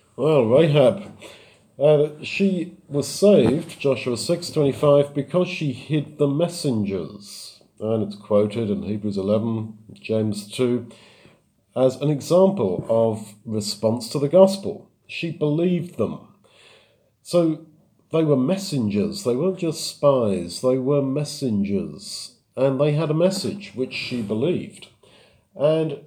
Well, Rahab, she was saved, Joshua 6:25, because she hid the messengers. And it's quoted in Hebrews 11, James 2, as an example of response to the gospel. She believed them. So they were messengers. They weren't just spies. They were messengers. And they had a message which she believed. And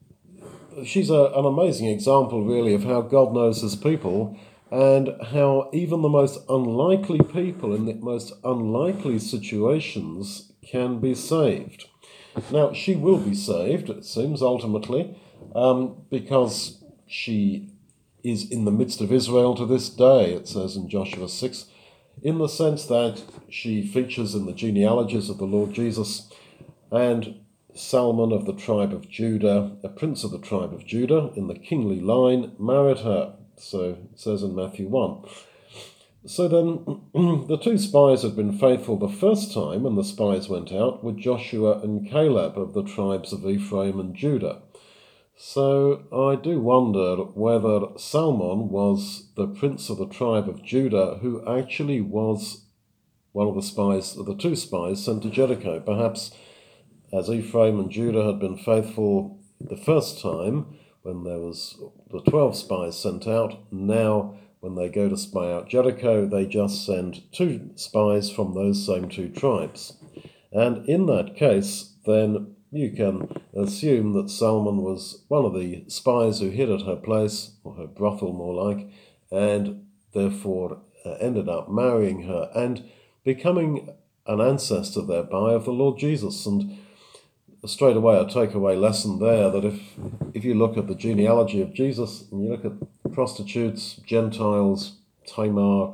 she's an amazing example, really, of how God knows his people and how even the most unlikely people in the most unlikely situations can be saved. Now, she will be saved, it seems, ultimately, because she is in the midst of Israel to this day, it says in Joshua 6, in the sense that she features in the genealogies of the Lord Jesus, and Salmon of the tribe of Judah, a prince of the tribe of Judah in the kingly line, married her. So it says in Matthew 1. So then the two spies had been faithful the first time when the spies went out with Joshua and Caleb of the tribes of Ephraim and Judah. So I do wonder whether Salmon was the prince of the tribe of Judah who actually was one of the spies, the two spies sent to Jericho. Perhaps as Ephraim and Judah had been faithful the first time when there was the 12 spies sent out, now when they go to spy out Jericho, they just send two spies from those same two tribes. And in that case, then you can assume that Salmon was one of the spies who hid at her place, or her brothel more like, and therefore ended up marrying her and becoming an ancestor thereby of the Lord Jesus. And straight away a takeaway lesson there that if you look at the genealogy of Jesus and you look at prostitutes, Gentiles, Tamar,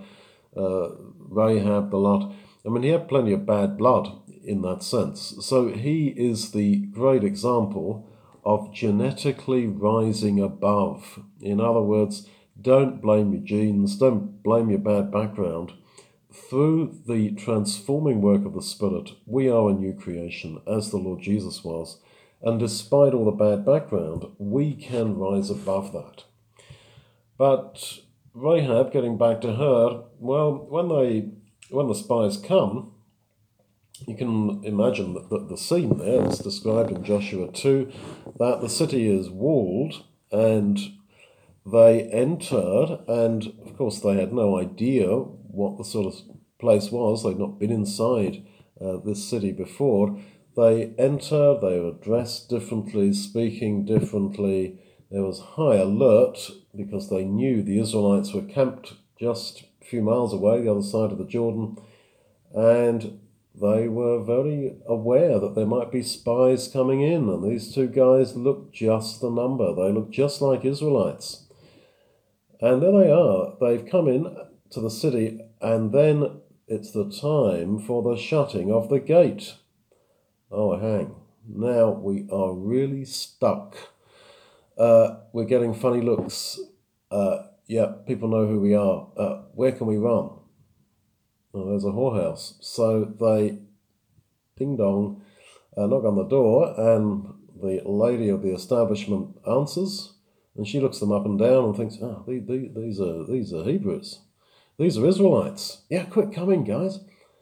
Rahab, the lot, I mean, he had plenty of bad blood in that sense. So he is the great example of genetically rising above. In other words, don't blame your genes, don't blame your bad background. Through the transforming work of the Spirit, we are a new creation, as the Lord Jesus was. And despite all the bad background, we can rise above that. But Rahab, getting back to her, well, when the spies come, you can imagine that the scene there is described in Joshua 2, that the city is walled and they entered, and of course they had no idea what the sort of place was. They'd not been inside this city before. They enter, they were dressed differently, speaking differently. There was high alert because they knew the Israelites were camped just a few miles away, the other side of the Jordan, and they were very aware that there might be spies coming in, and these two guys looked just the number. They looked just like Israelites. And there they are. They've come in to the city, and then it's the time for the shutting of the gate. Oh, hang. Now we are really stuck. We're getting funny looks. Yeah, people know who we are. Where can we run? Oh, there's a whorehouse. So they, ding dong, knock on the door, and the lady of the establishment answers. And she looks them up and down and thinks, oh, these are Hebrews. These are Israelites. Yeah, quick, come in, guys.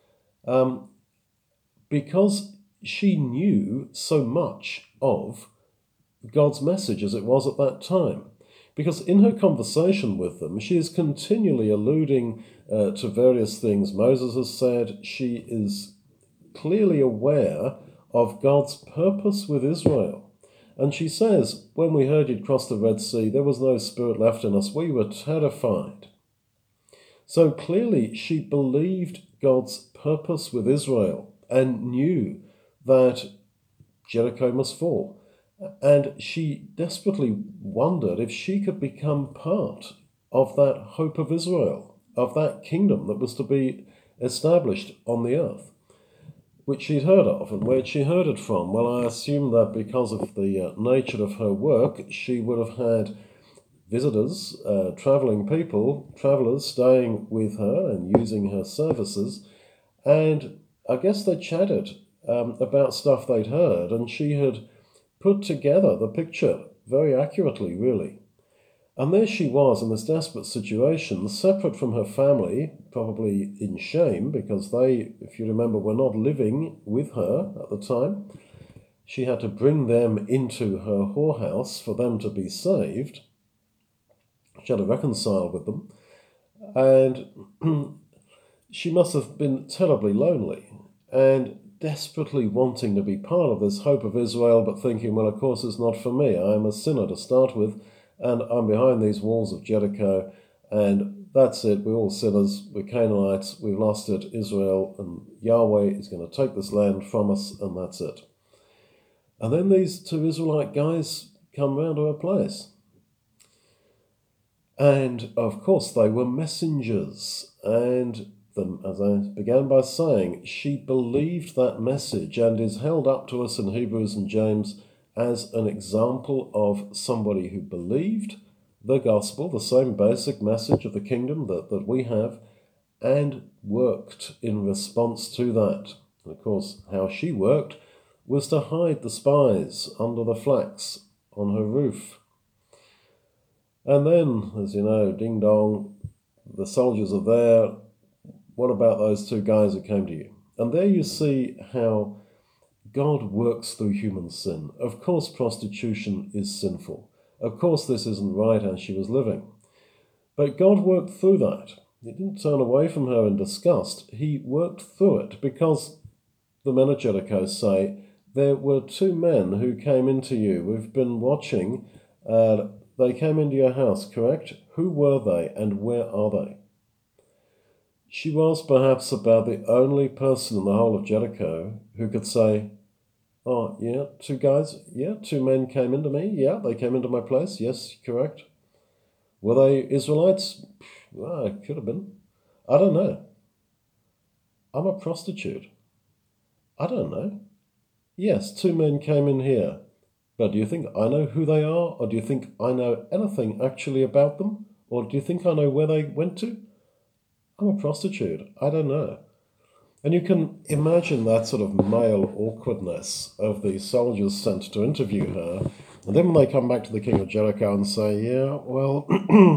Because she knew so much of God's message as it was at that time. Because in her conversation with them, she is continually alluding to various things Moses has said. She is clearly aware of God's purpose with Israel. And she says, when we heard you'd crossed the Red Sea, there was no spirit left in us. We were terrified. So clearly she believed God's purpose with Israel and knew that Jericho must fall. And she desperately wondered if she could become part of that hope of Israel, of that kingdom that was to be established on the earth, which she'd heard of. And where she heard it from? Well, I assume that because of the nature of her work, she would have had visitors, travelers staying with her and using her services. And I guess they chatted about stuff they'd heard, and she had put together the picture very accurately, really. And there she was in this desperate situation, separate from her family, probably in shame, because they, if you remember, were not living with her at the time. She had to bring them into her whorehouse for them to be saved. She had to reconcile with them. And she must have been terribly lonely and desperately wanting to be part of this hope of Israel, but thinking, well, of course, it's not for me. I'm a sinner to start with, and I'm behind these walls of Jericho, and that's it. We're all sinners. We're Canaanites. We've lost it. Israel and Yahweh is going to take this land from us, and that's it. And then these two Israelite guys come round to her place. And, of course, they were messengers, and as I began by saying, she believed that message and is held up to us in Hebrews and James as an example of somebody who believed the gospel, the same basic message of the kingdom that we have, and worked in response to that. And of course, how she worked was to hide the spies under the flax on her roof. And then, as you know, ding dong, the soldiers are there. What about those two guys who came to you? And there you see how God works through human sin. Of course, prostitution is sinful. Of course, this isn't right as she was living. But God worked through that. He didn't turn away from her in disgust. He worked through it because the men of Jericho say, there were two men who came into you. We've been watching. They came into your house, correct? Who were they and where are they? She was perhaps about the only person in the whole of Jericho who could say, oh, yeah, two guys, yeah, two men came into me, yeah, they came into my place, yes, correct. Were they Israelites? Well, it could have been. I don't know. I'm a prostitute. I don't know. Yes, two men came in here. But do you think I know who they are? Or do you think I know anything actually about them? Or do you think I know where they went to? I'm a prostitute. I don't know. And you can imagine that sort of male awkwardness of the soldiers sent to interview her. And then when they come back to the king of Jericho and say, yeah, well,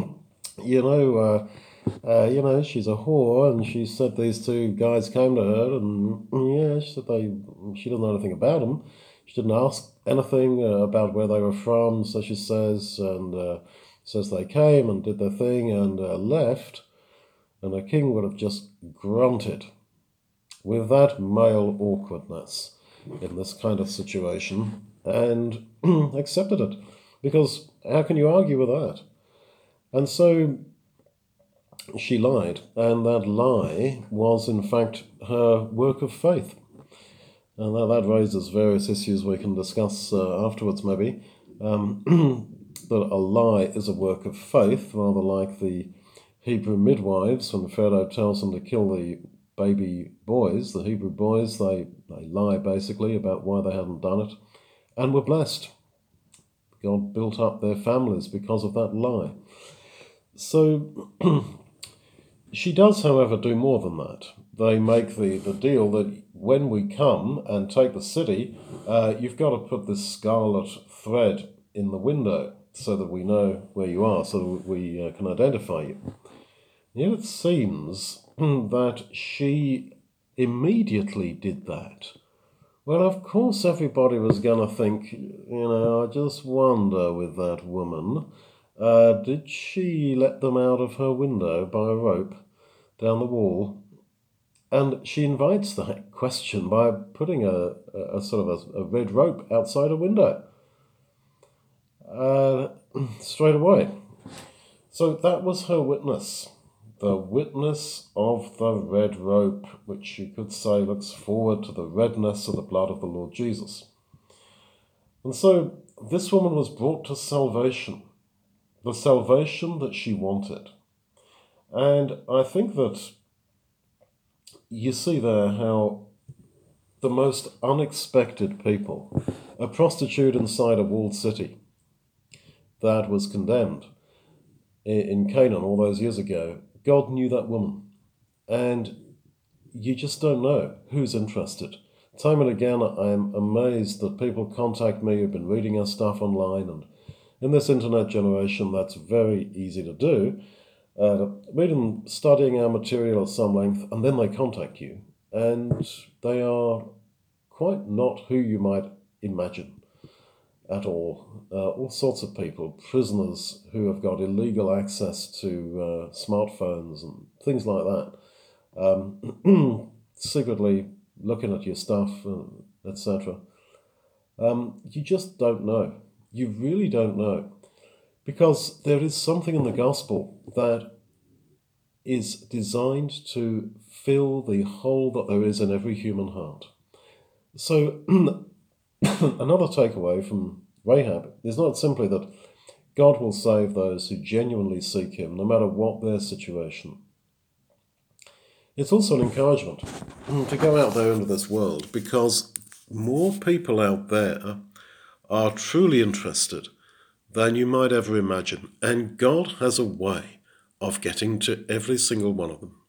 she's a whore, and she said these two guys came to her, and yeah, she said she didn't know anything about them. She didn't ask anything about where they were from, so she says, and says they came and did their thing and left. And the king would have just grunted with that male awkwardness in this kind of situation and accepted it. Because how can you argue with that? And so she lied, and that lie was in fact her work of faith. And that raises various issues we can discuss afterwards maybe. That a lie is a work of faith, rather like the Hebrew midwives when Pharaoh tells them to kill the baby boys, the Hebrew boys, they lie basically about why they hadn't done it, and were blessed. God built up their families because of that lie. So she does, however, do more than that. They make the deal that when we come and take the city, you've got to put this scarlet thread in the window so that we know where you are, so that we can identify you. Yet it seems that she immediately did that. Well, of course everybody was going to think, I just wonder with that woman, did she let them out of her window by a rope down the wall? And she invites that question by putting a sort of a red rope outside a window straight away. So that was her witness. The witness of the red rope, which you could say looks forward to the redness of the blood of the Lord Jesus. And so this woman was brought to salvation, the salvation that she wanted. And I think that you see there how the most unexpected people, a prostitute inside a walled city that was condemned in Canaan all those years ago, God knew that woman. And you just don't know who's interested. Time and again, I am amazed that people contact me who've been reading our stuff online In this internet generation, that's very easy to do. Read them studying our material at some length, and then they contact you, and they are quite not who you might imagine at all sorts of people, prisoners who have got illegal access to smartphones and things like that, secretly looking at your stuff, etc. You just don't know. You really don't know. Because there is something in the gospel that is designed to fill the hole that there is in every human heart. So, another takeaway from Rahab is not simply that God will save those who genuinely seek Him, no matter what their situation. It's also an encouragement to go out there into this world, because more people out there are truly interested than you might ever imagine. And God has a way of getting to every single one of them.